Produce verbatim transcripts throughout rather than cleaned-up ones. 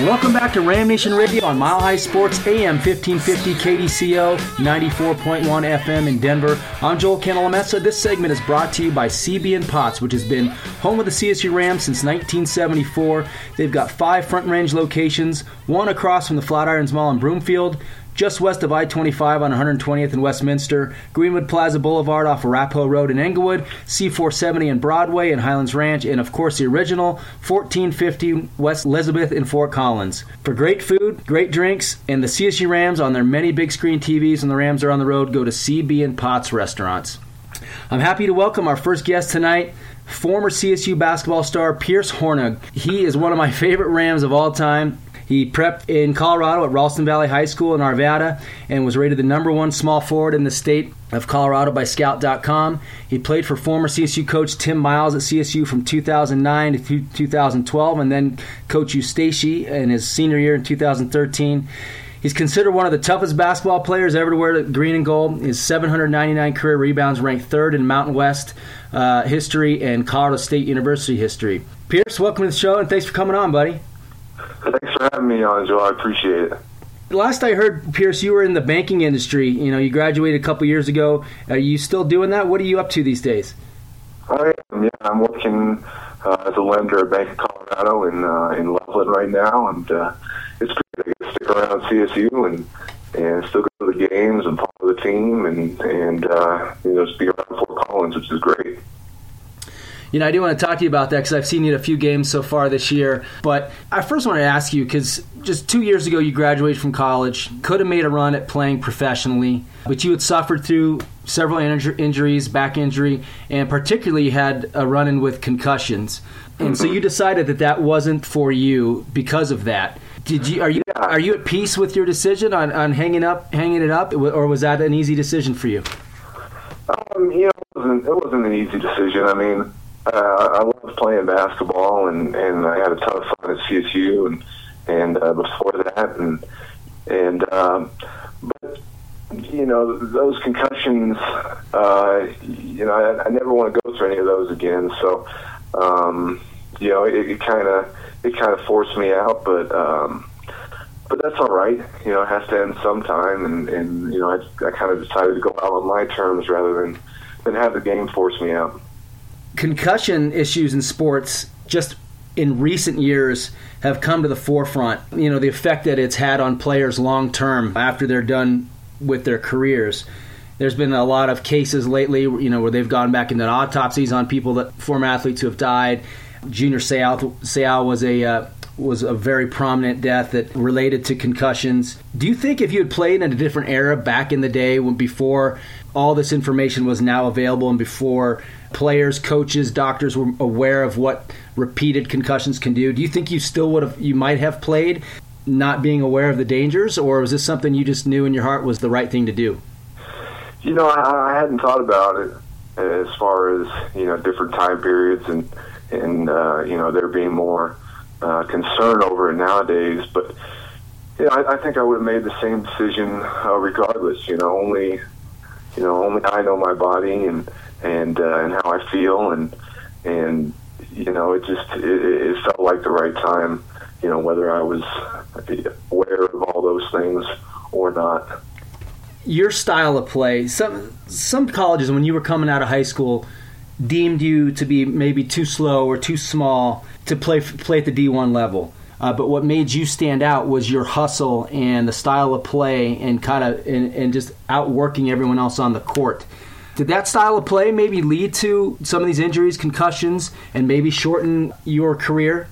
Welcome back to Ram Nation Radio on Mile High Sports, A M fifteen fifty K D C O, ninety-four point one F M in Denver. I'm Joel Cantalamessa. This segment is brought to you by C B and Potts, which has been home of the C S U Rams since nineteen seventy-four. They've got five Front Range locations, one across from the Flatirons Mall in Broomfield, just west of I twenty-five on one hundred twentieth in Westminster, Greenwood Plaza Boulevard off Arapahoe Road in Englewood, C four seventy in Broadway in Highlands Ranch, and of course the original fourteen fifty West Elizabeth in Fort Collins. For great food, great drinks, and the C S U Rams on their many big screen T Vs when the Rams are on the road, go to C B and Potts Restaurants. I'm happy to welcome our first guest tonight, former C S U basketball star Pierce Hornung. He is one of my favorite Rams of all time. He prepped in Colorado at Ralston Valley High School in Arvada and was rated the number one small forward in the state of Colorado by Scout dot com. He played for former C S U coach Tim Miles at C S U from two thousand nine to two thousand twelve, and then Coach Eustace in his senior year in two thousand thirteen. He's considered one of the toughest basketball players ever to wear the green and gold. His seven hundred ninety-nine career rebounds ranked third in Mountain West uh, history and Colorado State University history. Pierce, welcome to the show, and thanks for coming on, buddy. Thanks for having me on, Joe. I appreciate it. Last I heard, Pierce, you were in the banking industry. You know, you graduated a couple years ago. Are you still doing that? What are you up to these days? I am. Yeah, I'm working uh, as a lender at Bank of Colorado in uh, in Loveland right now, and uh, it's pretty good to stick around C S U and and still go to the games and follow the team and and uh, you know just be around Fort Collins, which is great. You know, I do want to talk to you about that because I've seen you in a few games so far this year. But I first want to ask you, because just two years ago you graduated from college, could have made a run at playing professionally, but you had suffered through several injur- injuries, back injury, and particularly had a run-in with concussions. And so you decided that that wasn't for you because of that. Did you? Are you Yeah. are you at peace with your decision on, on hanging up, hanging it up, or was that an easy decision for you? Um, you know, it wasn't, it wasn't an easy decision. I mean, Uh, I loved playing basketball, and, and I had a ton of fun at C S U, and and uh, before that, and and um, but you know those concussions, uh, you know I, I never want to go through any of those again. So um, you know it kind of it kind of forced me out, but um, but that's all right. You know it has to end sometime, and, and you know I, I kind of decided to go out on my terms rather than than have the game force me out. Concussion issues in sports just in recent years have come to the forefront. You know, the effect that it's had on players long term after they're done with their careers. There's been a lot of cases lately, you know, where they've gone back into autopsies on people, that former athletes who have died. Junior Seau, Seau was a uh, was a very prominent death that related to concussions. Do you think if you had played in a different era back in the day, when before all this information was now available and before players, coaches, doctors were aware of what repeated concussions can do, do you think you still would have, you might have played not being aware of the dangers, or was this something you just knew in your heart was the right thing to do? You know, I, I hadn't thought about it as far as, you know, different time periods and, and uh, you know, there being more uh, concern over it nowadays. But, you know, I, I think I would have made the same decision uh, regardless. You know, only, you know, only I know my body and, and uh, and how I feel, and and you know it just it, it felt like the right time, you know, whether I was aware of all those things or not. Your style of play, some some colleges when you were coming out of high school deemed you to be maybe too slow or too small to play play at the D one level. Uh, but what made you stand out was your hustle and the style of play and kind of and, and just outworking everyone else on the court. Did that style of play maybe lead to some of these injuries, concussions, and maybe shorten your career?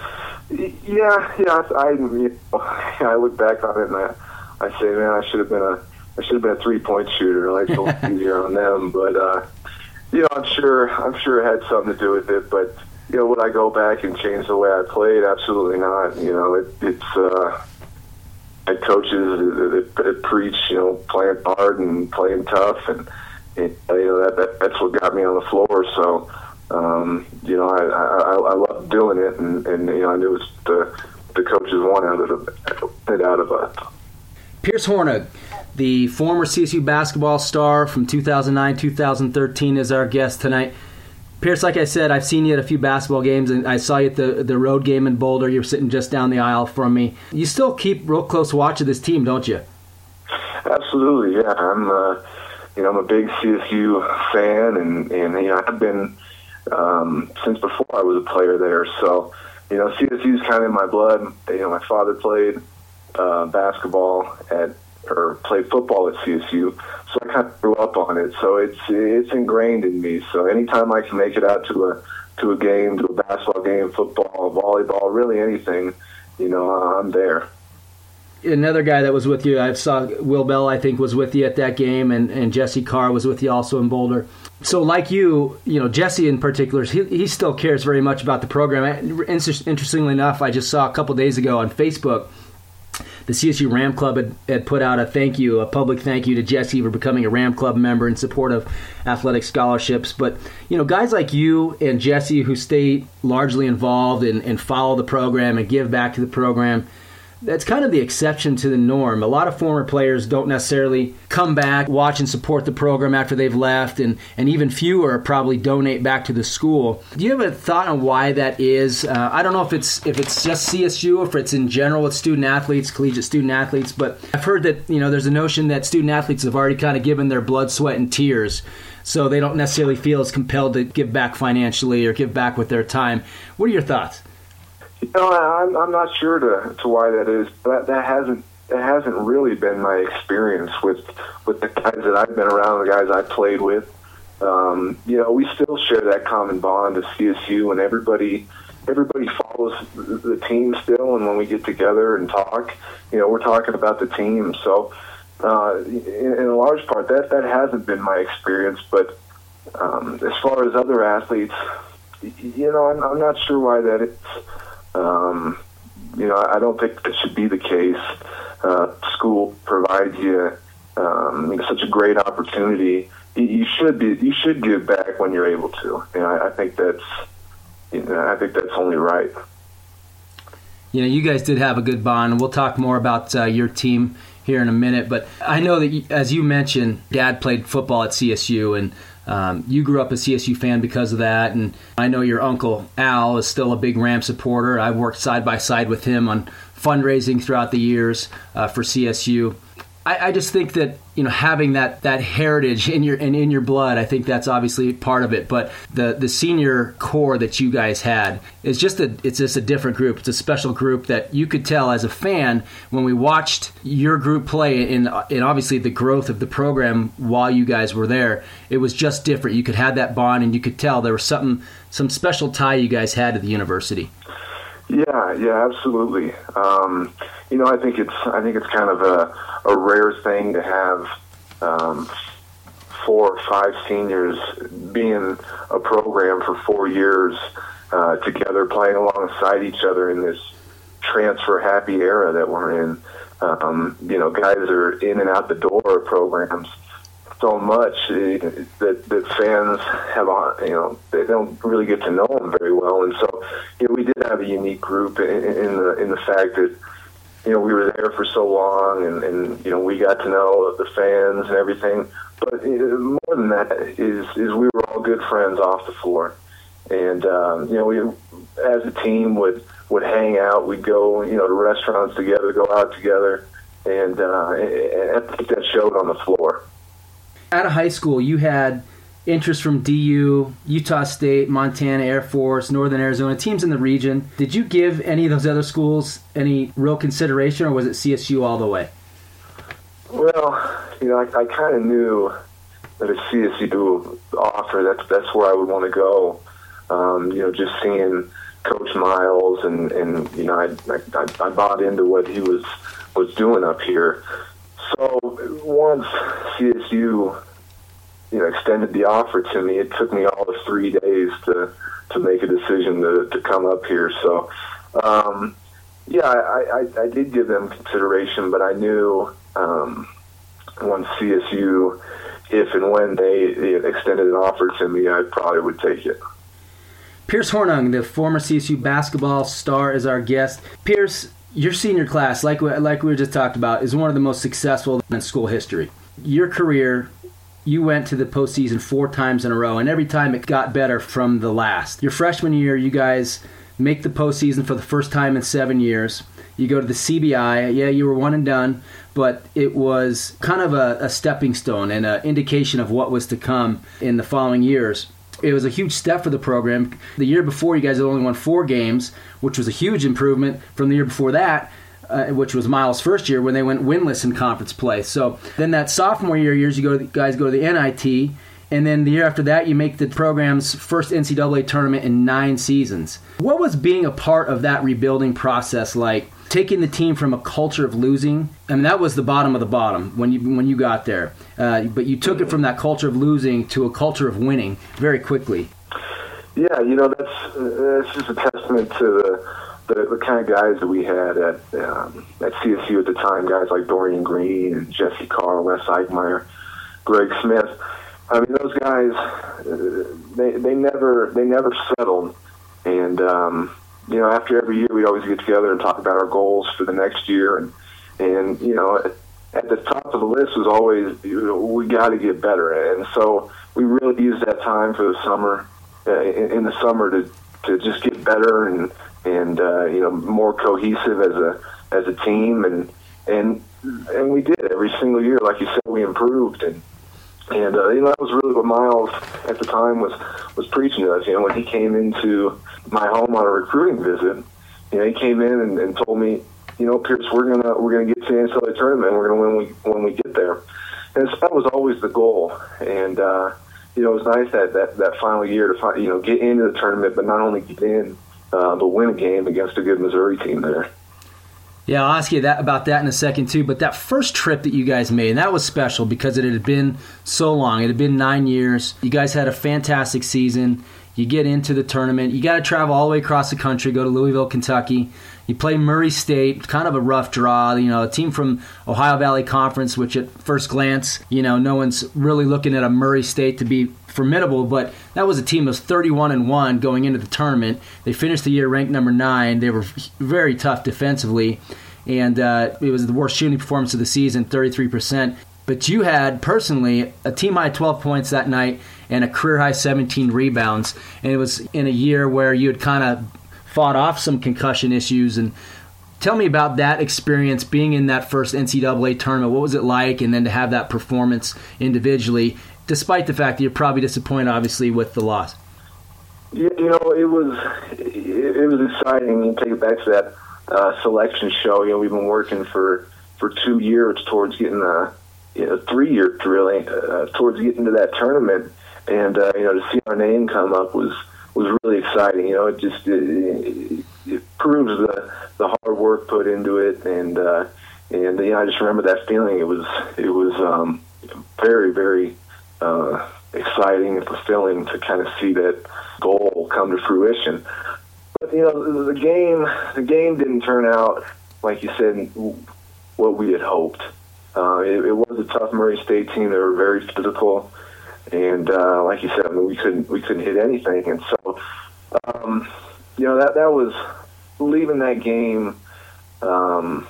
Yeah, yeah. I, you know, I look back on it and I, I say, man, I should have been a, I should have been a three-point shooter. Like, so easier on them. But uh, you know, I'm sure, I'm sure it had something to do with it. But you know, would I go back and change the way I played? Absolutely not. You know, it, it's. Uh, and coaches that, that preach, you know, playing hard and playing tough, and. It, you know that, that that's what got me on the floor. So, um, you know, I, I I loved doing it, and, and you know I knew it was the the coaches wanted it out of us. Pierce Hornung, the former C S U basketball star from two thousand nine two thousand thirteen, is our guest tonight. Pierce, like I said, I've seen you at a few basketball games, and I saw you at the the road game in Boulder. You were sitting just down the aisle from me. You still keep real close watch of this team, don't you? Absolutely, yeah. I'm, uh, you know, I'm a big C S U fan, and, and you know, I've been um, since before I was a player there. So, you know, C S U is kind of in my blood. You know, my father played uh, basketball at or played football at C S U, so I kind of grew up on it. So it's it's ingrained in me. So anytime I can make it out to a to a game, to a basketball game, football, volleyball, really anything, you know, I'm there. Another guy that was with you, I saw Will Bell, I think, was with you at that game, and, and Jesse Carr was with you also in Boulder. So like you, you know, Jesse in particular, he, he still cares very much about the program. Interestingly enough, I just saw a couple days ago on Facebook, the C S U Ram Club had, had put out a thank you, a public thank you to Jesse for becoming a Ram Club member in support of athletic scholarships. But, you know, guys like you and Jesse who stay largely involved and, and follow the program and give back to the program, that's kind of the exception to the norm. A lot of former players don't necessarily come back, watch and support the program after they've left, and, and even fewer probably donate back to the school. Do you have a thought on why that is? Uh, I don't know if it's if it's just C S U or if it's in general with student athletes, collegiate student athletes, but I've heard that, you know, there's a notion that student athletes have already kind of given their blood, sweat, and tears, so they don't necessarily feel as compelled to give back financially or give back with their time. What are your thoughts? You know, I'm I'm not sure to, to why that is. That that hasn't that hasn't really been my experience with with the guys that I've been around, the guys I played with. Um, you know, we still share that common bond of C S U, and everybody everybody follows the, the team still. And when we get together and talk, you know, we're talking about the team. So, uh, in, in a large part, that that hasn't been my experience. But um, as far as other athletes, you know, I'm, I'm not sure why that is. Um, you know, I don't think that should be the case. Uh, school provides you um, such a great opportunity. You, you should be, you should give back when you're able to. And I, I think that's, you know, I think that's only right. You know, you guys did have a good bond, and we'll talk more about uh, your team here in a minute. But I know that, you, as you mentioned, Dad played football at C S U, and Um, you grew up a C S U fan because of that, and I know your uncle Al is still a big Ram supporter. I've worked side by side with him on fundraising throughout the years uh, for C S U. I, I just think that, you know, having that, that heritage in your in, in your blood, I think that's obviously part of it. But the, the senior core that you guys had is just a it's just a different group. It's a special group that you could tell as a fan when we watched your group play in in obviously the growth of the program while you guys were there. It was just different. You could have that bond, and you could tell there was something some special tie you guys had to the university. Yeah, yeah, absolutely. Um, you know, I think it's I think it's kind of a, a rare thing to have um, four or five seniors be in a program for four years uh, together, playing alongside each other in this transfer happy era that we're in. Um, you know, guys are in and out the door of programs so much that that fans have, you know, they don't really get to know them very well, and so, you know, we did have a unique group in, in the in the fact that, you know, we were there for so long, and, and you know, we got to know the fans and everything. But more than that is is we were all good friends off the floor, and um, you know, we as a team would would hang out. We'd go, you know, to restaurants together, go out together, and uh, and I think that showed on the floor. Out of high school, you had interest from D U, Utah State, Montana Air Force, Northern Arizona, teams in the region. Did you give any of those other schools any real consideration, or was it C S U all the way? Well, you know, I, I kind of knew that a C S U offer, that's that's where I would want to go. Um, you know, just seeing Coach Miles, and, and you know, I, I I bought into what he was was doing up here. So once C S U, you know, extended the offer to me, it took me all of three days to to make a decision to, to come up here. So, um, yeah, I, I, I did give them consideration, but I knew um, once C S U, if and when they extended an offer to me, I probably would take it. Pierce Hornung, the former C S U basketball star, is our guest. Pierce, your senior class, like we, like we just talked about, is one of the most successful in school history. Your career you went to the postseason four times in a row, and every time it got better from the last. Your freshman year, you guys make the postseason for the first time in seven years. You go to the C B I. Yeah, you were one and done, but it was kind of a, a stepping stone and an indication of what was to come in the following years. It was a huge step for the program. The year before, you guys had only won four games, which was a huge improvement from the year before that, uh, which was Miles' first year when they went winless in conference play. So then that sophomore year, years you go, to, guys go to the N I T, and then the year after that, you make the program's first N C double A tournament in nine seasons. What was being a part of that rebuilding process like? Taking the team from a culture of losing, I mean, that was the bottom of the bottom when you when you got there. Uh, but you took it from that culture of losing to a culture of winning very quickly. Yeah, you know, that's that's just a testament to the the, the kind of guys that we had at um, at C S U at the time. Guys like Dorian Green and Jesse Carr, Wes Eichmeyer, Greg Smith. I mean, those guys, uh, they they never they never settled, and. Um, You know, after every year, we'd always get together and talk about our goals for the next year. And, and you know, at, at the top of the list was always, you know, we got to get better. And so we really used that time for the summer, uh, in, in the summer to, to just get better and, and uh, you know, more cohesive as a as a team. And, and, and we did every single year. Like you said, we improved. And, and uh, you know, that was really what Miles at the time was, was preaching to us. You know, when he came into my home on a recruiting visit, you know, he came in and, and told me, you know, Pierce, we're gonna we're gonna get to the N C double A tournament. We're gonna win when we when we get there, and so that was always the goal. And uh, you know, it was nice that, that, that final year to find, you know, get into the tournament, but not only get in, uh, but win a game against a good Missouri team there. Yeah, I'll ask you that about that in a second too. But that first trip that you guys made, and that was special because it had been so long. It had been nine years. You guys had a fantastic season. You get into the tournament. You got to travel all the way across the country, go to Louisville, Kentucky. You play Murray State, kind of a rough draw. You know, a team from Ohio Valley Conference, which at first glance, you know, no one's really looking at a Murray State to be formidable, but that was a team that was thirty-one and one going into the tournament. They finished the year ranked number nine. They were very tough defensively, and uh, it was the worst shooting performance of the season, thirty-three percent. But you had, personally, a team-high twelve points that night and a career-high seventeen rebounds. And it was in a year where you had kind of fought off some concussion issues. And tell me about that experience, being in that first N C double A tournament. What was it like? And then to have that performance individually, despite the fact that you're probably disappointed, obviously, with the loss. You know, it was it was exciting. You take it back to that uh, selection show. You know, we've been working for, for two years towards getting a you know, three years really uh, towards getting to that tournament, and uh, you know, to see our name come up was was really exciting. You know, it just it, it, it proves the the hard work put into it, and uh, and you know, I just remember that feeling. It was it was um, very very uh, exciting and fulfilling to kind of see that goal come to fruition. But you know, the game the game didn't turn out like you said what we had hoped. Uh, it, it was a tough Murray State team. They were very physical, and uh, like you said, I mean, we couldn't we couldn't hit anything. And so, um, you know, that that was leaving that game. Um,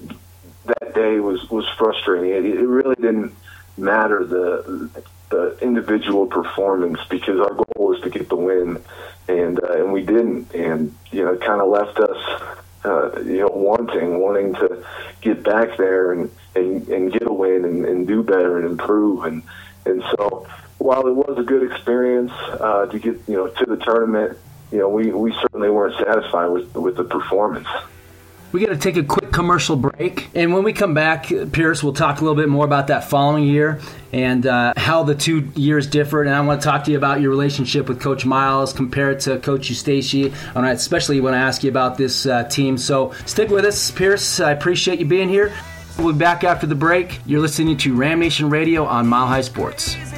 that day was, was frustrating. It, it really didn't matter the the individual performance because our goal was to get the win, and uh, and we didn't. And you know, it kind of left us. Uh, you know, wanting, wanting to get back there and, and, and get a win and, and do better and improve. And, and so while it was a good experience uh, to get, you know, to the tournament, you know, we, we certainly weren't satisfied with, with the performance. We got to take a quick commercial break. And when we come back, Pierce, we'll talk a little bit more about that following year and uh, how the two years differed. And I want to talk to you about your relationship with Coach Miles compared to Coach Eustace. And I especially want to ask you about this uh, team. So stick with us, Pierce. I appreciate you being here. We'll be back after the break. You're listening to Ram Nation Radio on Mile High Sports.